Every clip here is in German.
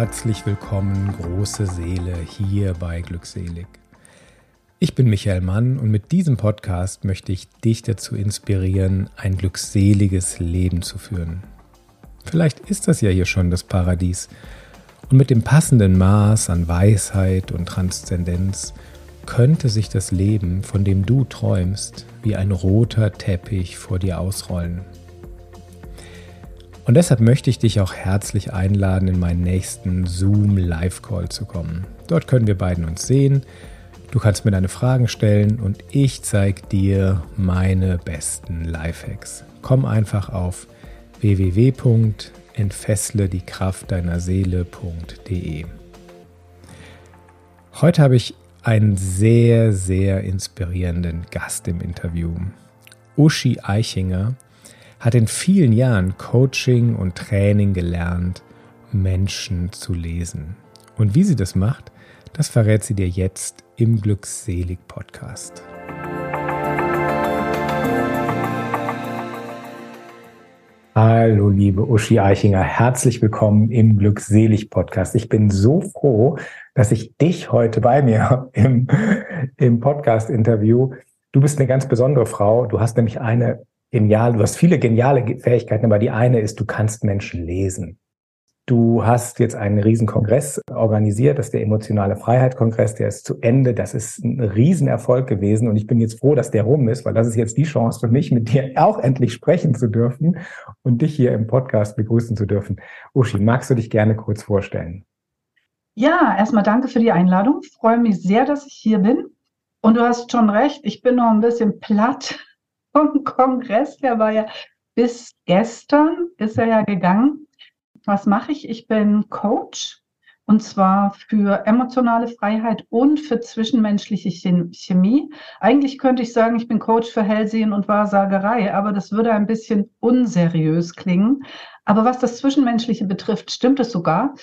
herzlich willkommen, große Seele, hier bei Glückselig. Ich bin Michael Mann und mit diesem Podcast möchte ich dich dazu inspirieren, ein glückseliges Leben zu führen. Vielleicht ist das ja hier schon das Paradies und mit dem passenden Maß an Weisheit und Transzendenz könnte sich das Leben, von dem du träumst, wie ein roter Teppich vor dir ausrollen. Und deshalb möchte ich dich auch herzlich einladen, in meinen nächsten Zoom-Live-Call zu kommen. Dort können wir beiden uns sehen, du kannst mir deine Fragen stellen und ich zeige dir meine besten Lifehacks. Komm einfach auf www.entfessle-die-Kraft-deiner-Seele.de. Heute habe ich einen sehr, sehr inspirierenden Gast im Interview. Uschi Eichinger hat in vielen Jahren Coaching und Training gelernt, Menschen zu lesen. Und wie sie das macht, das verrät sie dir jetzt im Glückselig-Podcast. Hallo liebe Uschi Eichinger, herzlich willkommen im Glückselig-Podcast. Ich bin so froh, dass ich dich heute bei mir im Podcast-Interview. Du bist eine ganz besondere Frau. Du hast nämlich du hast viele geniale Fähigkeiten, aber die eine ist, du kannst Menschen lesen. Du hast jetzt einen riesen Kongress organisiert, das ist der Emotionale Freiheit-Kongress, der ist zu Ende. Das ist ein Riesenerfolg gewesen und ich bin jetzt froh, dass der rum ist, weil das ist jetzt die Chance für mich, mit dir auch endlich sprechen zu dürfen und dich hier im Podcast begrüßen zu dürfen. Uschi, magst du dich gerne kurz vorstellen? Ja, erstmal danke für die Einladung. Ich freue mich sehr, dass ich hier bin. Und du hast schon recht, ich bin noch ein bisschen platt vom Kongress. Der war ja bis gestern, ist er ja gegangen. Was mache ich? Ich bin Coach und zwar für emotionale Freiheit und für zwischenmenschliche Chemie. Eigentlich könnte ich sagen, ich bin Coach für Hellsehen und Wahrsagerei, aber das würde ein bisschen unseriös klingen. Aber was das Zwischenmenschliche betrifft, stimmt es sogar.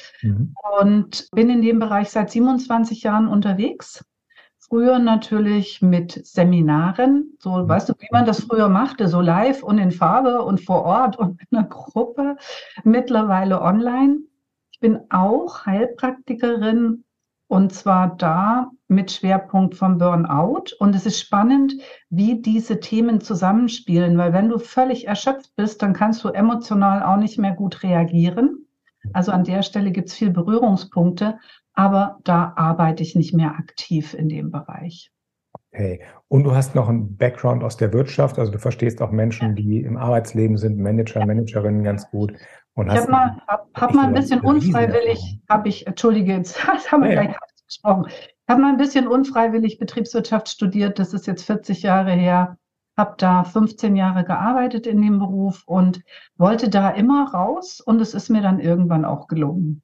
Und bin in dem Bereich seit 27 Jahren unterwegs. Früher natürlich mit Seminaren, so weißt du, wie man das früher machte, so live und in Farbe und vor Ort und mit einer Gruppe, mittlerweile online. Ich bin auch Heilpraktikerin und zwar da mit Schwerpunkt vom Burnout. Und es ist spannend, wie diese Themen zusammenspielen, weil wenn du völlig erschöpft bist, dann kannst du emotional auch nicht mehr gut reagieren. Also an der Stelle gibt es viel Berührungspunkte. Aber da arbeite ich nicht mehr aktiv in dem Bereich. Okay. Und du hast noch einen Background aus der Wirtschaft, also du verstehst auch Menschen, die im Arbeitsleben sind, Manager, Managerinnen ganz gut. Und ich habe mal ein bisschen unfreiwillig, entschuldige, jetzt haben wir gleich gesprochen. Ich habe mal ein bisschen unfreiwillig Betriebswirtschaft studiert, das ist jetzt 40 Jahre her, habe da 15 Jahre gearbeitet in dem Beruf und wollte da immer raus und es ist mir dann irgendwann auch gelungen.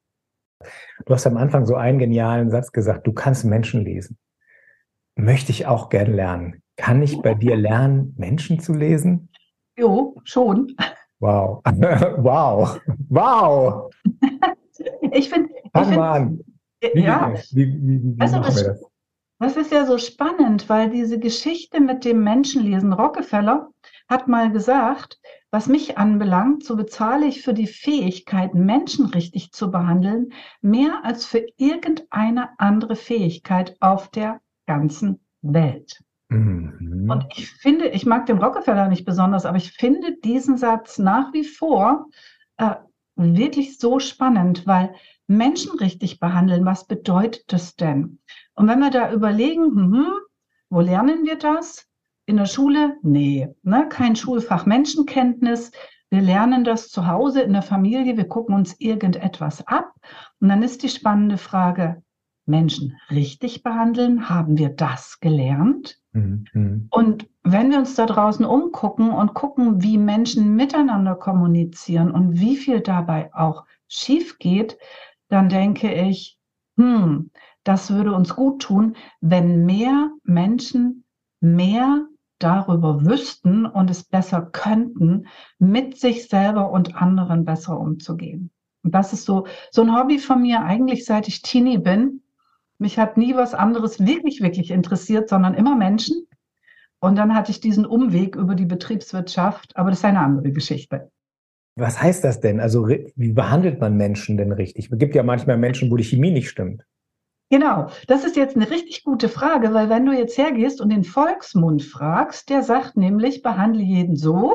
Du hast am Anfang so einen genialen Satz gesagt, du kannst Menschen lesen. Möchte ich auch gerne lernen. Kann ich bei dir lernen, Menschen zu lesen? Jo, schon. Wow. Wow. Wow. Fangen wir an. Wie machen wir das? Das ist ja so spannend, weil diese Geschichte mit dem Menschenlesen, Rockefeller hat mal gesagt, was mich anbelangt, so bezahle ich für die Fähigkeit, Menschen richtig zu behandeln, mehr als für irgendeine andere Fähigkeit auf der ganzen Welt. Und ich finde, ich mag den Rockefeller nicht besonders, aber ich finde diesen Satz nach wie vor wirklich so spannend, weil Menschen richtig behandeln, was bedeutet das denn? Und wenn wir da überlegen, wo lernen wir das? In der Schule? Nee, kein Schulfach Menschenkenntnis. Wir lernen das zu Hause in der Familie, wir gucken uns irgendetwas ab. Und dann ist die spannende Frage, Menschen richtig behandeln, haben wir das gelernt? Und wenn wir uns da draußen umgucken und gucken, wie Menschen miteinander kommunizieren und wie viel dabei auch schief geht, dann denke ich, das würde uns gut tun, wenn mehr Menschen mehr darüber wüssten und es besser könnten, mit sich selber und anderen besser umzugehen. Und das ist so ein Hobby von mir, eigentlich seit ich Teenie bin. Mich hat nie was anderes wirklich, wirklich interessiert, sondern immer Menschen. Und dann hatte ich diesen Umweg über die Betriebswirtschaft, aber das ist eine andere Geschichte. Was heißt das denn? Also wie behandelt man Menschen denn richtig? Es gibt ja manchmal Menschen, wo die Chemie nicht stimmt. Genau, das ist jetzt eine richtig gute Frage, weil wenn du jetzt hergehst und den Volksmund fragst, der sagt nämlich, behandle jeden so,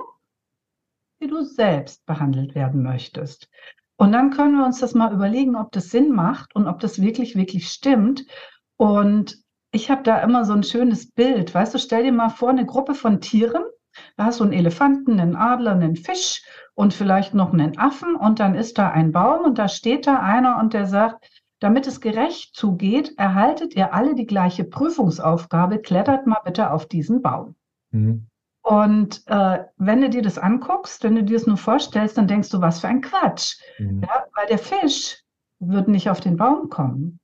wie du selbst behandelt werden möchtest. Und dann können wir uns das mal überlegen, ob das Sinn macht und ob das wirklich, wirklich stimmt. Und ich habe da immer so ein schönes Bild. Weißt du, stell dir mal vor, eine Gruppe von Tieren. Da hast du einen Elefanten, einen Adler, einen Fisch und vielleicht noch einen Affen. Und dann ist da ein Baum und da steht da einer und der sagt, damit es gerecht zugeht, erhaltet ihr alle die gleiche Prüfungsaufgabe. Klettert mal bitte auf diesen Baum. Mhm. Und wenn du dir das anguckst, wenn du dir das nur vorstellst, dann denkst du, was für ein Quatsch. Mhm. Ja, weil der Fisch wird nicht auf den Baum kommen.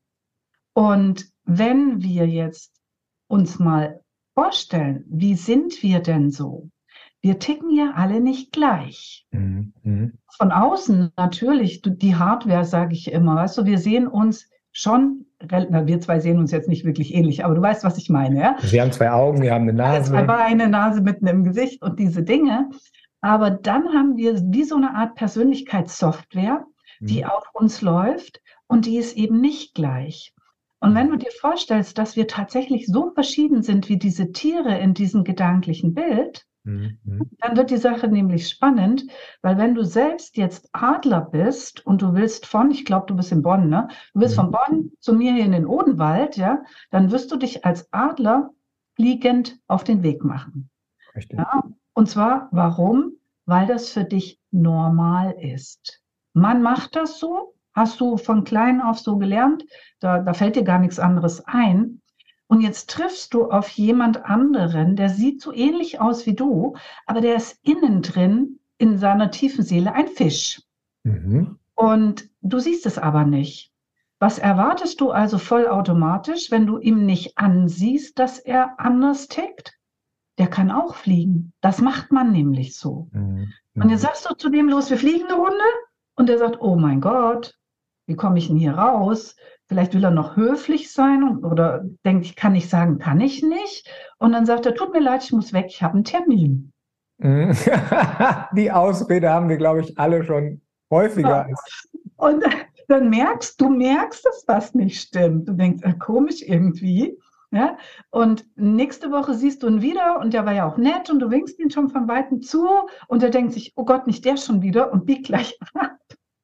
Und wenn wir jetzt uns mal vorstellen, wie sind wir denn so? Wir ticken ja alle nicht gleich. Mhm. Mhm. Von außen natürlich, die Hardware, sage ich immer, weißt du, wir sehen uns schon, wir zwei sehen uns jetzt nicht wirklich ähnlich, aber du weißt, was ich meine, ja? Wir haben zwei Augen, wir haben eine Alle zwei Nase. Beine, Nase mitten im Gesicht und diese Dinge. Aber dann haben wir wie so eine Art Persönlichkeitssoftware, die Mhm. auf uns läuft und die ist eben nicht gleich. Und wenn du dir vorstellst, dass wir tatsächlich so verschieden sind wie diese Tiere in diesem gedanklichen Bild, Mhm. Mhm. dann wird die Sache nämlich spannend, weil wenn du selbst jetzt Adler bist und du willst ich glaube, du bist in Bonn, ne? Du willst von Mhm. Bonn zu mir hier in den Odenwald, ja, dann wirst du dich als Adler fliegend auf den Weg machen. Richtig. Ja? Und zwar, warum? Weil das für dich normal ist. Man macht das so, hast du von klein auf so gelernt, da fällt dir gar nichts anderes ein. Und jetzt triffst du auf jemand anderen, der sieht so ähnlich aus wie du, aber der ist innen drin in seiner tiefen Seele ein Fisch. Mhm. Und du siehst es aber nicht. Was erwartest du also vollautomatisch, wenn du ihm nicht ansiehst, dass er anders tickt? Der kann auch fliegen. Das macht man nämlich so. Mhm. Und jetzt Mhm. sagst du zu dem, los, wir fliegen eine Runde. Und der sagt, oh mein Gott, wie komme ich denn hier raus? Vielleicht will er noch höflich sein oder denkt, ich kann nicht sagen, kann ich nicht. Und dann sagt er, tut mir leid, ich muss weg, ich habe einen Termin. Mhm. Die Ausrede haben wir, glaube ich, alle schon häufiger. Ja. Und dann merkst, dass was nicht stimmt. Du denkst, komisch irgendwie. Ja? Und nächste Woche siehst du ihn wieder und der war ja auch nett und du winkst ihn schon von Weitem zu und er denkt sich, oh Gott, nicht der schon wieder und biegt gleich ab.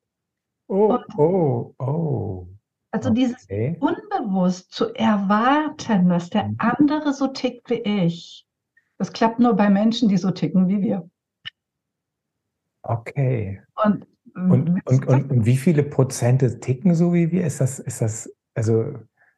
Und Oh, oh, oh. also dieses Okay. unbewusst zu erwarten, dass der andere so tickt wie ich, das klappt nur bei Menschen, die so ticken wie wir. Okay. Und Und wie viele Prozente ticken so wie wir? Also,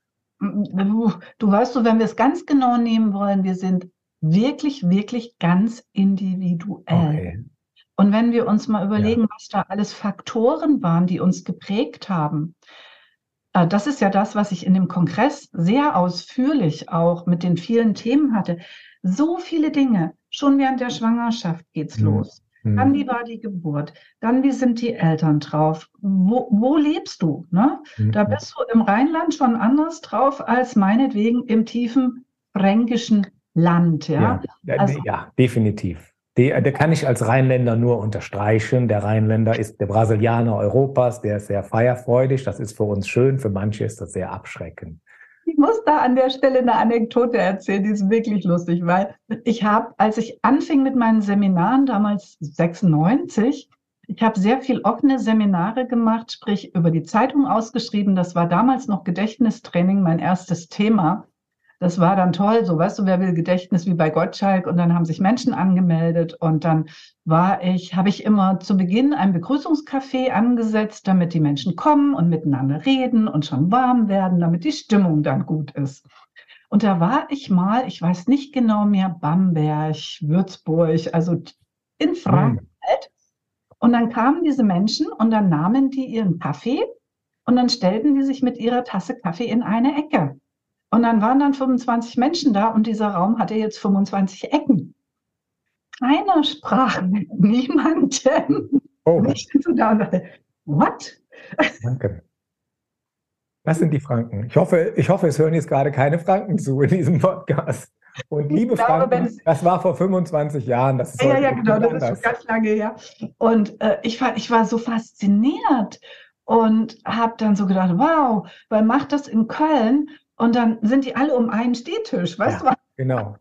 du weißt so, wenn wir es ganz genau nehmen wollen, wir sind wirklich, wirklich ganz individuell. okay. Und wenn wir uns mal Ja. überlegen, was da alles Faktoren waren, die uns geprägt haben, das ist ja das, was ich in dem Kongress sehr ausführlich auch mit den vielen Themen hatte. So viele Dinge. Schon während der Schwangerschaft geht's Hm. los. Dann, Hm. wie war die Geburt? Dann, wie sind die Eltern drauf? Wo lebst du? Ne? Hm. Da bist du im Rheinland schon anders drauf als meinetwegen im tiefen fränkischen Land. Ja? Ja, ja, Also ja, definitiv. Der kann ich als Rheinländer nur unterstreichen. Der Rheinländer ist der Brasilianer Europas, der ist sehr feierfreudig. Das ist für uns schön, für manche ist das sehr abschreckend. ich muss da an der Stelle eine Anekdote erzählen, die ist wirklich lustig, weil ich habe, als ich anfing mit meinen Seminaren, damals 96, ich habe sehr viel offene Seminare gemacht, sprich über die Zeitung ausgeschrieben. Das war damals noch Gedächtnistraining, mein erstes Thema. Das war dann toll, so weißt du, wer will Gedächtnis wie bei Gottschalk und dann haben sich Menschen angemeldet und dann habe ich immer zu Beginn ein Begrüßungscafé angesetzt, damit die Menschen kommen und miteinander reden und schon warm werden, damit die Stimmung dann gut ist. Und da war ich mal, ich weiß nicht genau mehr, Bamberg, Würzburg, also in Hm. Frankreich. Und dann kamen diese Menschen und dann nahmen die ihren Kaffee und dann stellten die sich mit ihrer Tasse Kaffee in eine Ecke. Und dann waren dann 25 Menschen da und dieser Raum hatte jetzt 25 Ecken. Keiner sprach mit niemandem. Und Oh, ich bin so da und dachte, what? danke. Was sind die Franken? Ich hoffe, es hören jetzt gerade keine Franken zu in diesem Podcast. Und Ich liebe glaube, wenn Franken, es das war vor 25 Jahren, das ist Ja, heute ja, genau, bestimmt das ist schon anders. ganz lange her. Und ich war so fasziniert und habe dann so gedacht, wow, weil macht das in Köln und dann sind die alle um einen Stehtisch, weißt Ja, du, genau,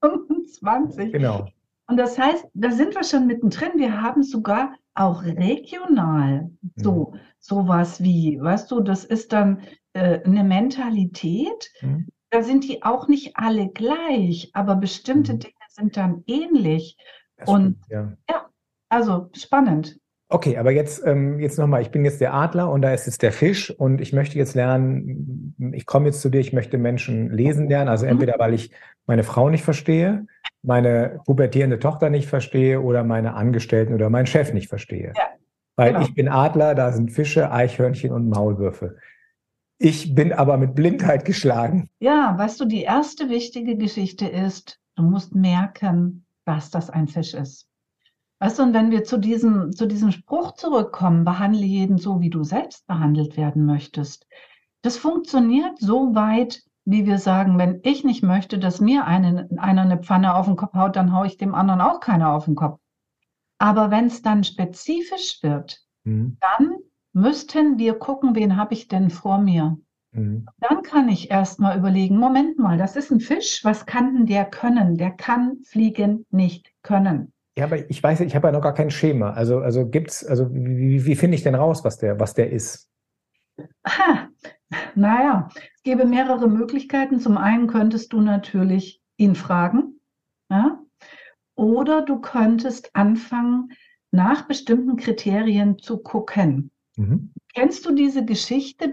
25. genau. Und das heißt, da sind wir schon mittendrin. Wir haben sogar auch regional Mhm. sowas wie, weißt du, das ist dann eine Mentalität. Mhm. Da sind die auch nicht alle gleich, aber bestimmte Mhm. Dinge sind dann ähnlich. Das Und stimmt, ja. ja, also spannend. Okay, aber jetzt nochmal, ich bin jetzt der Adler und da ist jetzt der Fisch und ich möchte jetzt lernen, ich komme jetzt zu dir, ich möchte Menschen lesen lernen, also Mhm. entweder weil ich meine Frau nicht verstehe, meine pubertierende Tochter nicht verstehe oder meine Angestellten oder meinen Chef nicht verstehe. Ja, Weil genau. ich bin Adler, da sind Fische, Eichhörnchen und Maulwürfe. Ich bin aber mit Blindheit geschlagen. Ja, weißt du, die erste wichtige Geschichte ist, du musst merken, dass das ein Fisch ist. Weißt du, und wenn wir zu diesem Spruch zurückkommen, behandle jeden so, wie du selbst behandelt werden möchtest. Das funktioniert so weit, wie wir sagen, wenn ich nicht möchte, dass mir einer eine Pfanne auf den Kopf haut, dann haue ich dem anderen auch keine auf den Kopf. Aber wenn es dann spezifisch wird, Mhm. dann müssten wir gucken, wen habe ich denn vor mir? Mhm. Dann kann ich erst mal überlegen, Moment mal, das ist ein Fisch, was kann denn der können? Der kann fliegen nicht können. Ja, aber ich weiß, ich habe ja noch gar kein Schema. Also gibt's, also wie finde ich denn raus, was der ist? Ha, naja, es gäbe mehrere Möglichkeiten. Zum einen könntest du natürlich ihn fragen, ja? Oder du könntest anfangen, nach bestimmten Kriterien zu gucken. Mhm. Kennst du diese Geschichte,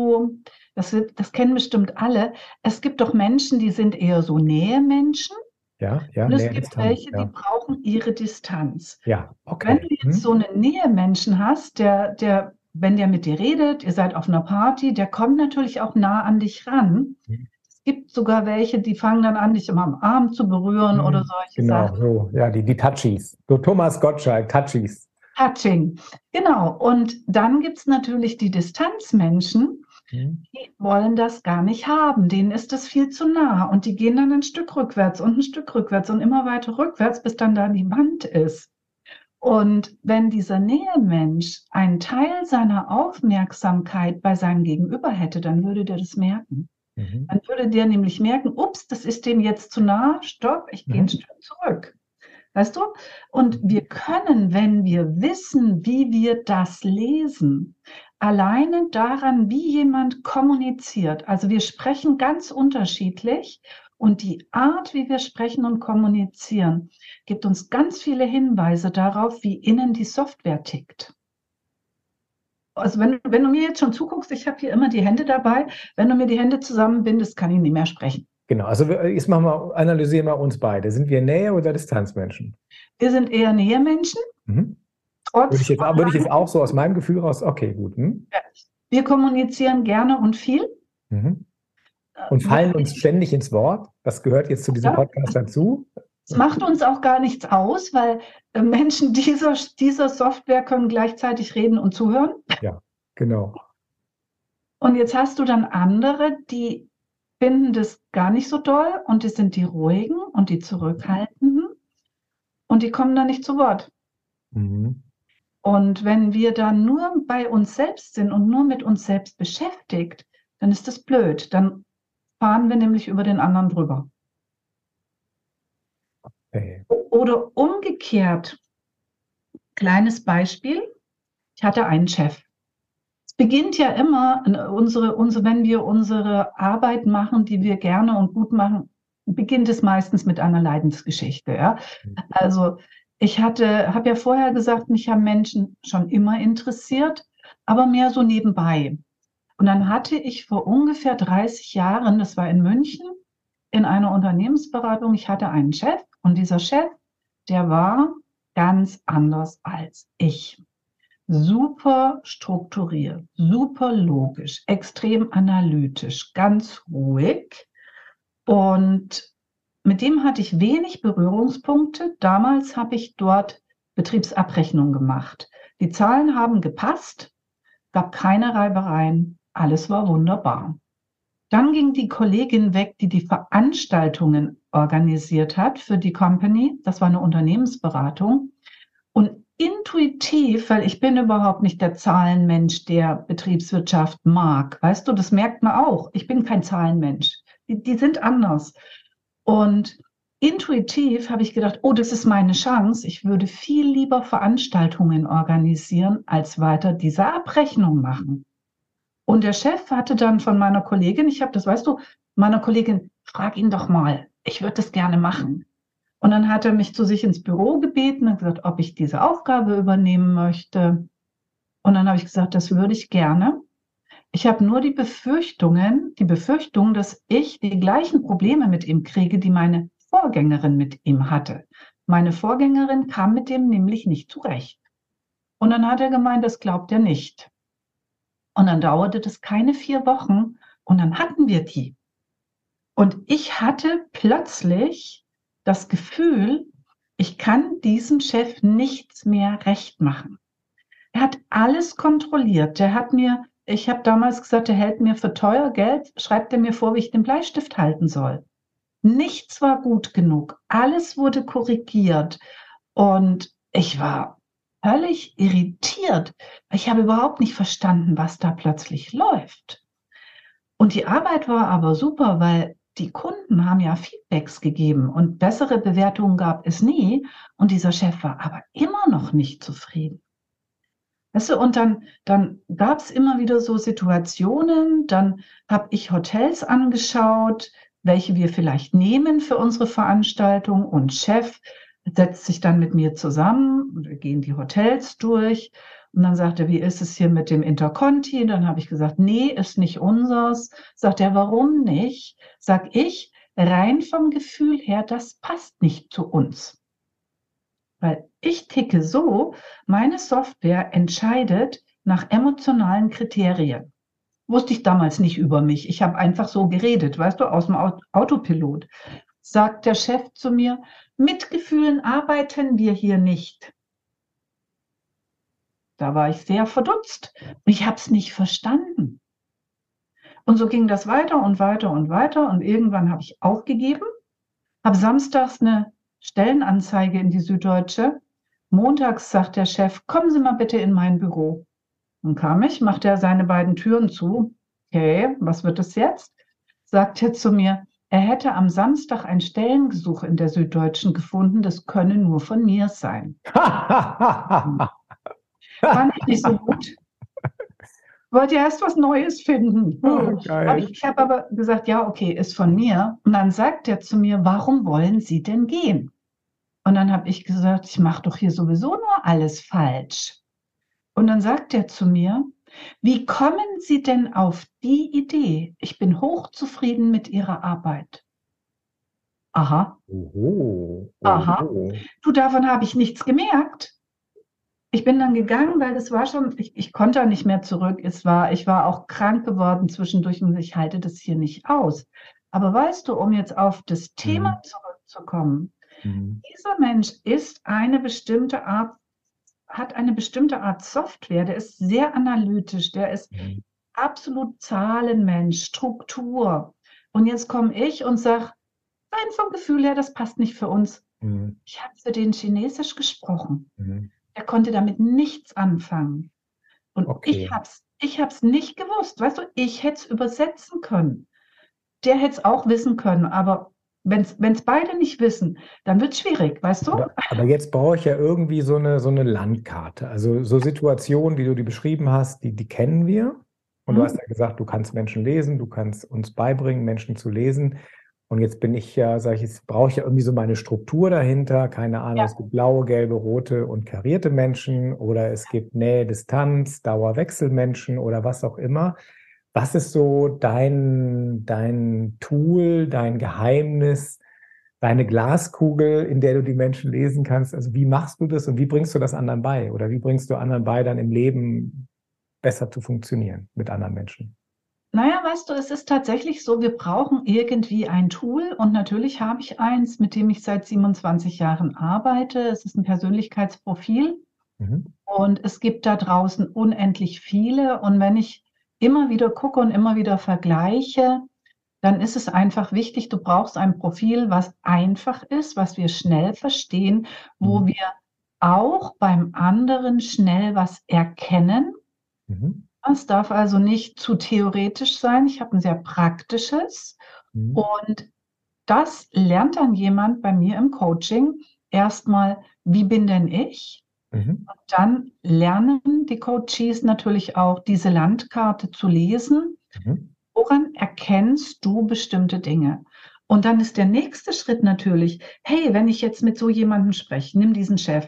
das kennen bestimmt alle, es gibt doch Menschen, die sind eher so Nähemenschen Ja, und es näher gibt Distanz, welche, die ja. brauchen ihre Distanz. Ja, Wenn du okay. jetzt so Mhm. einen Nähemenschen hast, wenn der mit dir redet, ihr seid auf einer Party, der kommt natürlich auch nah an dich ran. Es gibt sogar welche, die fangen dann an, dich immer am Arm zu berühren oder Mhm. solche Genau, Sachen. so, ja, die Touchies. So Thomas Gottschalk, Touchies. Touching. Genau. Und dann gibt es natürlich die Distanzmenschen, Mhm. die wollen das gar nicht haben. Denen ist das viel zu nah. Und die gehen dann ein Stück rückwärts und ein Stück rückwärts und immer weiter rückwärts, bis dann da die Wand ist. Und wenn dieser Nähemensch einen Teil seiner Aufmerksamkeit bei seinem Gegenüber hätte, dann würde der das merken. Mhm. Dann würde der nämlich merken, ups, das ist dem jetzt zu nah, stopp, ich gehe ein Mhm. Stück zurück. Weißt du? Und wir können, wenn wir wissen, wie wir das lesen, alleine daran, wie jemand kommuniziert, also wir sprechen ganz unterschiedlich und die Art, wie wir sprechen und kommunizieren, gibt uns ganz viele Hinweise darauf, wie innen die Software tickt. Also wenn du mir jetzt schon zuguckst, ich habe hier immer die Hände dabei, wenn du mir die Hände zusammenbindest, kann ich nicht mehr sprechen. Genau, also jetzt machen wir, analysieren wir uns beide. Sind wir Nähe- oder Distanzmenschen? Wir sind eher Nähemenschen, Mhm. trotz Würde ich jetzt auch so aus meinem Gefühl raus, okay, gut. Hm? wir kommunizieren gerne und viel. Mhm. Und Wenn fallen uns ständig ins Wort. Das gehört jetzt zu diesem Ja, Podcast dazu. es macht uns auch gar nichts aus, weil Menschen dieser Software können gleichzeitig reden und zuhören. Ja, genau. Und jetzt hast du dann andere, die finden das gar nicht so doll und die sind die ruhigen und die zurückhaltenden und die kommen dann nicht zu Wort. Mhm. Und wenn wir dann nur bei uns selbst sind und nur mit uns selbst beschäftigt, dann ist das blöd. Dann fahren wir nämlich über den anderen drüber. Okay. Oder umgekehrt, kleines Beispiel. Ich hatte einen Chef. Es beginnt ja immer, wenn wir unsere Arbeit machen, die wir gerne und gut machen, beginnt es meistens mit einer Leidensgeschichte. Ja? Also habe ja vorher gesagt, mich haben Menschen schon immer interessiert, aber mehr so nebenbei. Und dann hatte ich vor ungefähr 30 Jahren, das war in München, in einer Unternehmensberatung, ich hatte einen Chef und dieser Chef, der war ganz anders als ich. Super strukturiert, super logisch, extrem analytisch, ganz ruhig. Und mit dem hatte ich wenig Berührungspunkte. Damals habe ich dort Betriebsabrechnung gemacht. Die Zahlen haben gepasst, gab keine Reibereien, alles war wunderbar. Dann ging die Kollegin weg, die die Veranstaltungen organisiert hat für die Company. Das war eine Unternehmensberatung. Und intuitiv, weil ich bin überhaupt nicht der Zahlenmensch, der Betriebswirtschaft mag. Weißt du, das merkt man auch. Ich bin kein Zahlenmensch. Die sind anders. Und intuitiv habe ich gedacht, oh, das ist meine Chance. Ich würde viel lieber Veranstaltungen organisieren, als weiter diese Abrechnung machen. Und der Chef hatte dann von meiner Kollegin, ich habe das, weißt du, meiner Kollegin, frag ihn doch mal, ich würde das gerne machen. Und dann hat er mich zu sich ins Büro gebeten und gesagt, ob ich diese Aufgabe übernehmen möchte. Und dann habe ich gesagt, das würde ich gerne. Ich habe nur die Befürchtung, dass ich die gleichen Probleme mit ihm kriege, die meine Vorgängerin mit ihm hatte. Meine Vorgängerin kam mit dem nämlich nicht zurecht. Und dann hat er gemeint, das glaubt er nicht. Und dann dauerte das keine 4 Wochen und dann hatten wir die. Und ich hatte plötzlich das Gefühl, ich kann diesem Chef nichts mehr recht machen. Er hat alles kontrolliert. Ich habe damals gesagt, er hält mir für teuer Geld, schreibt er mir vor, wie ich den Bleistift halten soll. Nichts war gut genug. Alles wurde korrigiert. Und ich war völlig irritiert. Ich habe überhaupt nicht verstanden, was da plötzlich läuft. Und die Arbeit war aber super, weil die Kunden haben ja Feedbacks gegeben und bessere Bewertungen gab es nie. Und dieser Chef war aber immer noch nicht zufrieden. Weißt du, und dann gab es immer wieder so Situationen, dann habe ich Hotels angeschaut, welche wir vielleicht nehmen für unsere Veranstaltung und Chef setzt sich dann mit mir zusammen und wir gehen die Hotels durch und dann sagt er, wie ist es hier mit dem Interconti? Dann habe ich gesagt, nee, ist nicht unseres. Sagt er, warum nicht? Sag ich, rein vom Gefühl her, das passt nicht zu uns. Weil ich ticke so, meine Software entscheidet nach emotionalen Kriterien. Wusste ich damals nicht über mich. Ich habe einfach so geredet, weißt du, aus dem Autopilot. Sagt der Chef zu mir, mit Gefühlen arbeiten wir hier nicht. Da war ich sehr verdutzt. Ich habe es nicht verstanden. Und so ging das weiter und weiter und weiter. Und irgendwann habe ich aufgegeben, habe samstags eine Stellenanzeige in die Süddeutsche. Montags sagt der Chef, kommen Sie mal bitte in mein Büro. Dann kam ich, machte er seine beiden Türen zu. Okay, was wird es jetzt? Sagt er zu mir, er hätte am Samstag ein Stellengesuch in der Süddeutschen gefunden, das könne nur von mir sein. Fand ich nicht so gut. Wollte ja erst was Neues finden. Geil. Ich habe aber gesagt, ja, okay, ist von mir. Und dann sagt er zu mir, warum wollen Sie denn gehen? Und dann habe ich gesagt, ich mache doch hier sowieso nur alles falsch. Und dann sagt er zu mir, wie kommen Sie denn auf die Idee? Ich bin hochzufrieden mit Ihrer Arbeit. Aha, Oho, aha. oho. Du, davon habe ich nichts gemerkt. Ich bin dann gegangen, weil das war schon, ich konnte nicht mehr zurück. Ich war auch krank geworden zwischendurch und ich halte das hier nicht aus. Aber weißt du, um jetzt auf das Thema zurückzukommen, dieser Mensch hat eine bestimmte Art Software, der ist sehr analytisch, der ist absolut Zahlenmensch, Struktur. Und jetzt komme ich und sage, rein vom Gefühl her, das passt nicht für uns. Ich habe für den Chinesisch gesprochen. Er konnte damit nichts anfangen. Und Okay. ich hab's nicht gewusst. Weißt du, ich hätte es übersetzen können. Der hätte es auch wissen können, aber wenn's beide nicht wissen, dann wird es schwierig, weißt du? Aber jetzt brauche ich ja irgendwie so eine Landkarte. Also so Situationen, wie du die beschrieben hast, die kennen wir. Und du hast ja gesagt, du kannst Menschen lesen, du kannst uns beibringen, Menschen zu lesen. Und jetzt bin ich ja, sage ich, jetzt brauche ich ja irgendwie so meine Struktur dahinter. Keine Ahnung, Ja. es gibt blaue, gelbe, rote und karierte Menschen oder es gibt Nähe, Distanz, Dauerwechselmenschen oder was auch immer. Was ist so dein Tool, dein Geheimnis, deine Glaskugel, in der du die Menschen lesen kannst? Also wie machst du das und wie bringst du das anderen bei? Oder wie bringst du anderen bei, dann im Leben besser zu funktionieren mit anderen Menschen? Naja, weißt du, es ist tatsächlich so, wir brauchen irgendwie ein Tool und natürlich habe ich eins, mit dem ich seit 27 Jahren arbeite. Es ist ein Persönlichkeitsprofil und es gibt da draußen unendlich viele. Und wenn ich immer wieder gucke und immer wieder vergleiche, dann ist es einfach wichtig, du brauchst ein Profil, was einfach ist, was wir schnell verstehen, wo wir auch beim anderen schnell was erkennen. Es darf also nicht zu theoretisch sein. Ich habe ein sehr praktisches. Und das lernt dann jemand bei mir im Coaching erstmal, wie bin denn ich? Und dann lernen die Coaches natürlich auch, diese Landkarte zu lesen. Woran erkennst du bestimmte Dinge? Und dann ist der nächste Schritt natürlich, hey, wenn ich jetzt mit so jemandem spreche, nimm diesen Chef,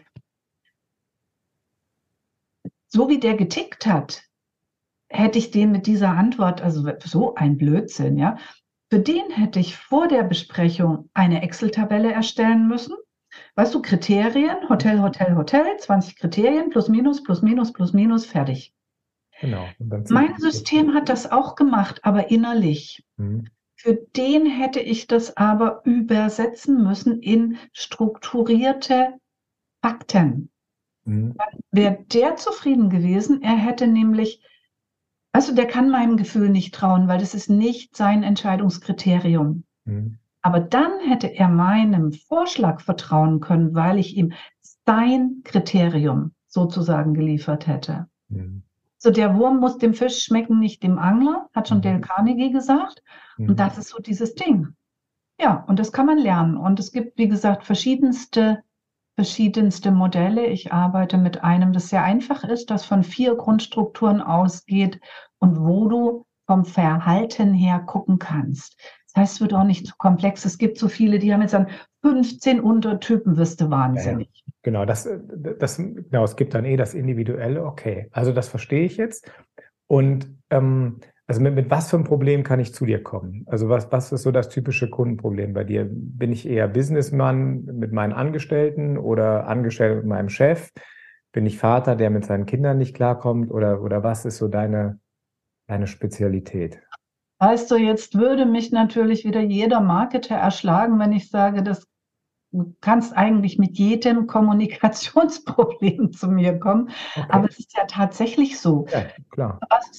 so wie der getickt hat, hätte ich den mit dieser Antwort, also so ein Blödsinn, ja, für den hätte ich vor der Besprechung eine Excel-Tabelle erstellen müssen. Weißt du, Kriterien, Hotel, Hotel, Hotel, 20 Kriterien, plus, minus, fertig. Genau. Mein System hat das auch gemacht, aber innerlich. Für den hätte ich das aber übersetzen müssen in strukturierte Fakten. Dann wäre der zufrieden gewesen, er hätte nämlich, also der kann meinem Gefühl nicht trauen, weil das ist nicht sein Entscheidungskriterium. Aber dann hätte er meinem Vorschlag vertrauen können, weil ich ihm sein Kriterium sozusagen geliefert hätte. So, der Wurm muss dem Fisch schmecken, nicht dem Angler, hat schon Dale Carnegie gesagt. Und das ist so dieses Ding. Ja, und das kann man lernen. Und es gibt, wie gesagt, verschiedenste Modelle. Ich arbeite mit einem, das sehr einfach ist, das von 4 Grundstrukturen ausgeht und wo du vom Verhalten her gucken kannst. Das heißt, es wird auch nicht zu komplex. Es gibt so viele, die haben jetzt dann 15 Untertypen, wirst du wahnsinnig. Ja. Genau, genau, es gibt dann das Individuelle, okay. Also das verstehe ich jetzt. Und also mit was für einem Problem kann ich zu dir kommen? Also was ist so das typische Kundenproblem bei dir? Bin ich eher Businessmann mit meinen Angestellten oder Angestellter mit meinem Chef? Bin ich Vater, der mit seinen Kindern nicht klarkommt? Oder was ist so deine Spezialität? Weißt du, jetzt würde mich natürlich wieder jeder Marketer erschlagen, wenn ich sage, du kannst eigentlich mit jedem Kommunikationsproblem zu mir kommen. Okay. Aber es ist ja tatsächlich so. Ja, klar.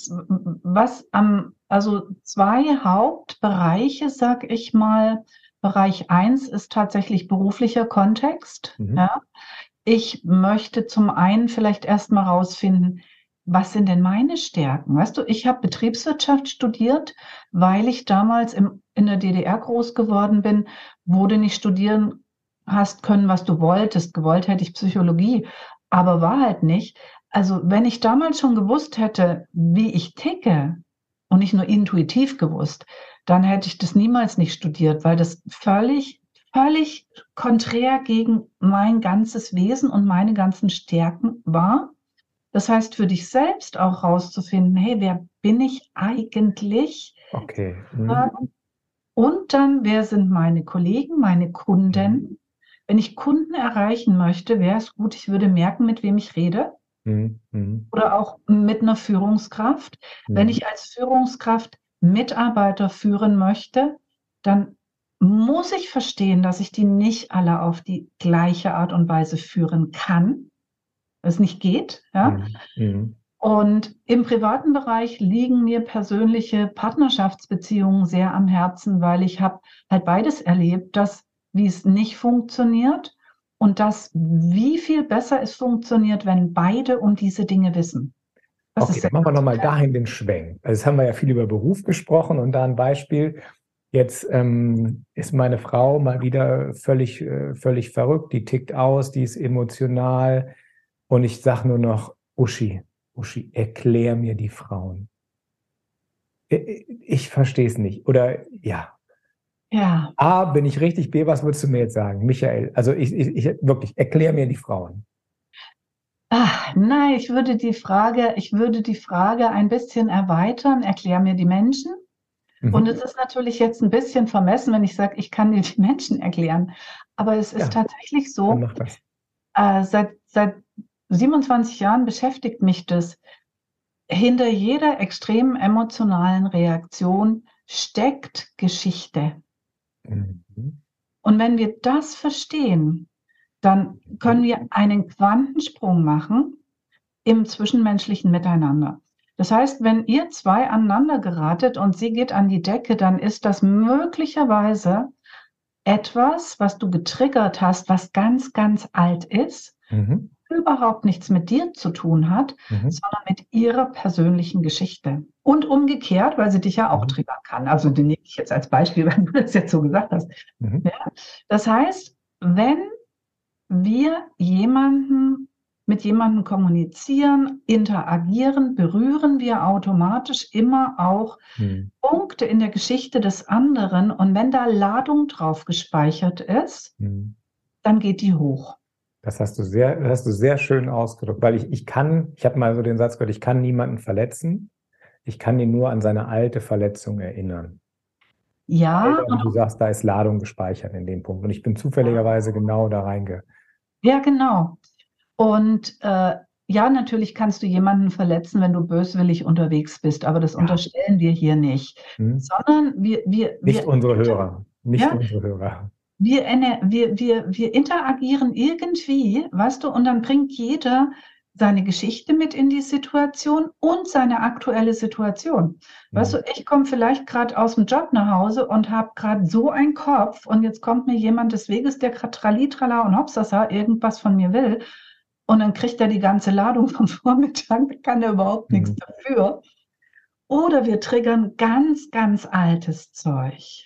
Also 2 Hauptbereiche, sag ich mal. Bereich 1 ist tatsächlich beruflicher Kontext. Ja. Ich möchte zum einen vielleicht erstmal rausfinden, was sind denn meine Stärken? Weißt du, ich habe Betriebswirtschaft studiert, weil ich damals in der DDR groß geworden bin, wo du nicht studieren hast können, was du wolltest. Gewollt hätte ich Psychologie, aber war halt nicht. Also wenn ich damals schon gewusst hätte, wie ich ticke und nicht nur intuitiv gewusst, dann hätte ich das niemals nicht studiert, weil das völlig konträr gegen mein ganzes Wesen und meine ganzen Stärken war. Das heißt, für dich selbst auch rauszufinden, hey, wer bin ich eigentlich? Okay. Und dann, wer sind meine Kollegen, meine Kunden? Wenn ich Kunden erreichen möchte, wäre es gut, ich würde merken, mit wem ich rede. Oder auch mit einer Führungskraft. Wenn ich als Führungskraft Mitarbeiter führen möchte, dann muss ich verstehen, dass ich die nicht alle auf die gleiche Art und Weise führen kann. Es nicht geht. Ja? Und im privaten Bereich liegen mir persönliche Partnerschaftsbeziehungen sehr am Herzen, weil ich habe halt beides erlebt, dass wie es nicht funktioniert und das, wie viel besser es funktioniert, wenn beide um diese Dinge wissen. Das okay, dann machen wir nochmal dahin den Schwenk. Also jetzt haben wir ja viel über Beruf gesprochen und da ein Beispiel. Jetzt ist meine Frau mal wieder völlig verrückt, die tickt aus, die ist emotional und ich sage nur noch, Uschi, erklär mir die Frauen. Ich verstehe es nicht. Oder ja. Ja. A, bin ich richtig, B, was würdest du mir jetzt sagen? Michael, also ich wirklich, erklär mir die Frauen. Nein, ich würde die Frage ein bisschen erweitern, erklär mir die Menschen. Und es ist natürlich jetzt ein bisschen vermessen, wenn ich sage, ich kann dir die Menschen erklären. Aber es ist tatsächlich so, dann mach das. Seit 27 Jahren beschäftigt mich das. Hinter jeder extremen emotionalen Reaktion steckt Geschichte. Und wenn wir das verstehen, dann können wir einen Quantensprung machen im zwischenmenschlichen Miteinander. Das heißt, wenn ihr zwei aneinander geratet und sie geht an die Decke, dann ist das möglicherweise etwas, was du getriggert hast, was ganz, ganz alt ist, überhaupt nichts mit dir zu tun hat, sondern mit ihrer persönlichen Geschichte. Und umgekehrt, weil sie dich ja auch triggern kann. Also den nehme ich jetzt als Beispiel, wenn du das jetzt so gesagt hast. Ja? Das heißt, wenn wir mit jemandem kommunizieren, interagieren, berühren wir automatisch immer auch Punkte in der Geschichte des anderen. Und wenn da Ladung drauf gespeichert ist, dann geht die hoch. Das hast du sehr schön ausgedrückt, weil ich habe mal so den Satz gehört, ich kann niemanden verletzen, ich kann ihn nur an seine alte Verletzung erinnern. Ja. Und du sagst, da ist Ladung gespeichert in dem Punkt. Und ich bin zufälligerweise genau da reingegangen. Ja, genau. Und ja, natürlich kannst du jemanden verletzen, wenn du böswillig unterwegs bist, aber das unterstellen wir hier nicht. Sondern nicht unsere Hörer. Unsere Hörer. Wir interagieren irgendwie, weißt du, und dann bringt jeder seine Geschichte mit in die Situation und seine aktuelle Situation. Weißt du, ich komme vielleicht gerade aus dem Job nach Hause und habe gerade so einen Kopf und jetzt kommt mir jemand des Weges, der gerade Trali, Trala und Hopsasa irgendwas von mir will und dann kriegt er die ganze Ladung vom Vormittag, kann er überhaupt nichts dafür. Oder wir triggern ganz, ganz altes Zeug.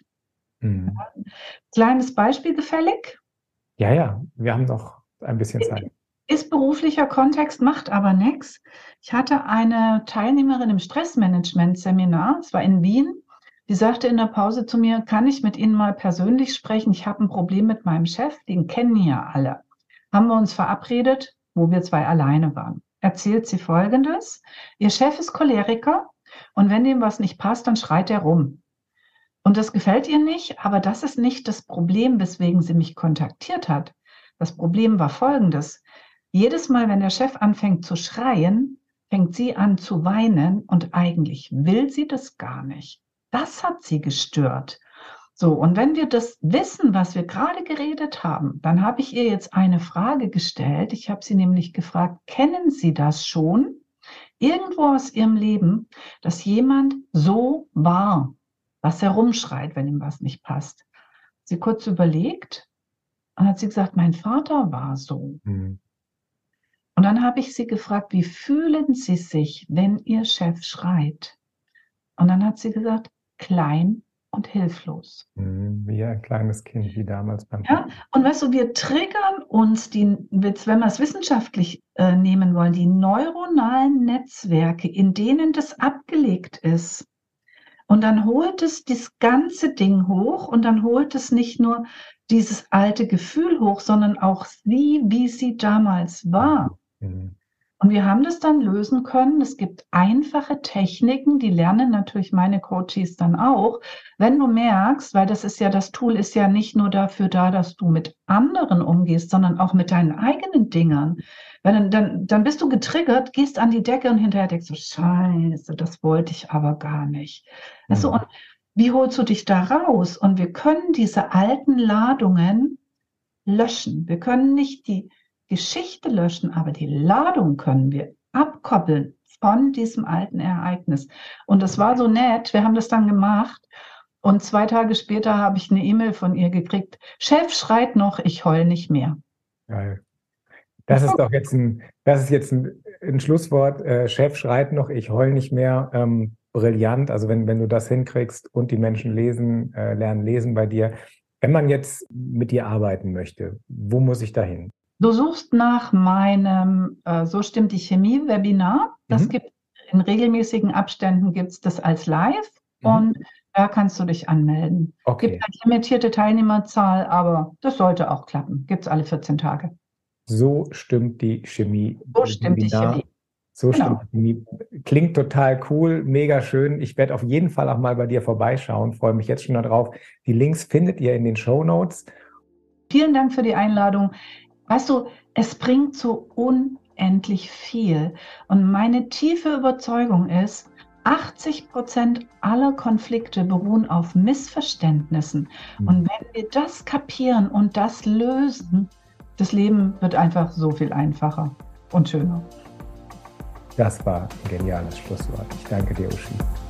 Kleines Beispiel gefällig? Ja, wir haben noch ein bisschen Zeit. Ist beruflicher Kontext, macht aber nichts. Ich hatte eine Teilnehmerin im Stressmanagement-Seminar, es war in Wien, die sagte in der Pause zu mir, kann ich mit Ihnen mal persönlich sprechen? Ich habe ein Problem mit meinem Chef, den kennen ja alle. Haben wir uns verabredet, wo wir zwei alleine waren. Erzählt sie Folgendes, ihr Chef ist Choleriker und wenn dem was nicht passt, dann schreit er rum. Und das gefällt ihr nicht, aber das ist nicht das Problem, weswegen sie mich kontaktiert hat. Das Problem war folgendes. Jedes Mal, wenn der Chef anfängt zu schreien, fängt sie an zu weinen und eigentlich will sie das gar nicht. Das hat sie gestört. So, und wenn wir das wissen, was wir gerade geredet haben, dann habe ich ihr jetzt eine Frage gestellt. Ich habe sie nämlich gefragt, kennen Sie das schon? Irgendwo aus Ihrem Leben, dass jemand so war, was herumschreit, wenn ihm was nicht passt. Sie kurz überlegt und hat sie gesagt, mein Vater war so. Und dann habe ich sie gefragt, wie fühlen Sie sich, wenn Ihr Chef schreit? Und dann hat sie gesagt, klein und hilflos. Wie ein kleines Kind, wie damals beim Ja, und weißt du, wir triggern uns, wenn wir es wissenschaftlich nehmen wollen, die neuronalen Netzwerke, in denen das abgelegt ist. Und dann holt es das ganze Ding hoch und dann holt es nicht nur dieses alte Gefühl hoch, sondern auch sie, wie sie damals war. Und wir haben das dann lösen können. Es gibt einfache Techniken, die lernen natürlich meine Coaches dann auch. Wenn du merkst, weil das Tool ist ja nicht nur dafür da, dass du mit anderen umgehst, sondern auch mit deinen eigenen Dingern. Dann bist du getriggert, gehst an die Decke und hinterher denkst du, Scheiße, das wollte ich aber gar nicht. Also, und wie holst du dich da raus? Und wir können diese alten Ladungen löschen. Wir können nicht die Geschichte löschen, aber die Ladung können wir abkoppeln von diesem alten Ereignis. Und das war so nett, wir haben das dann gemacht und 2 Tage später habe ich eine E-Mail von ihr gekriegt, Chef schreit noch, ich heul nicht mehr. Geil. Das ist doch jetzt ein Schlusswort, Chef schreit noch, ich heul nicht mehr, brillant, also wenn du das hinkriegst und die Menschen lernen lesen bei dir. Wenn man jetzt mit dir arbeiten möchte, wo muss ich da hin? Du suchst nach meinem So stimmt die Chemie-Webinar. Das gibt in regelmäßigen Abständen gibt's das als Live und da kannst du dich anmelden. Okay. Gibt eine limitierte Teilnehmerzahl, aber das sollte auch klappen. Gibt's alle 14 Tage. So stimmt die Chemie. So stimmt die Chemie. So stimmt die Chemie. Klingt total cool, mega schön. Ich werde auf jeden Fall auch mal bei dir vorbeischauen. Freue mich jetzt schon darauf. Die Links findet ihr in den Shownotes. Vielen Dank für die Einladung. Weißt du, es bringt so unendlich viel. Und meine tiefe Überzeugung ist, 80% aller Konflikte beruhen auf Missverständnissen. Und wenn wir das kapieren und das lösen, das Leben wird einfach so viel einfacher und schöner. Das war ein geniales Schlusswort. Ich danke dir, Uschi.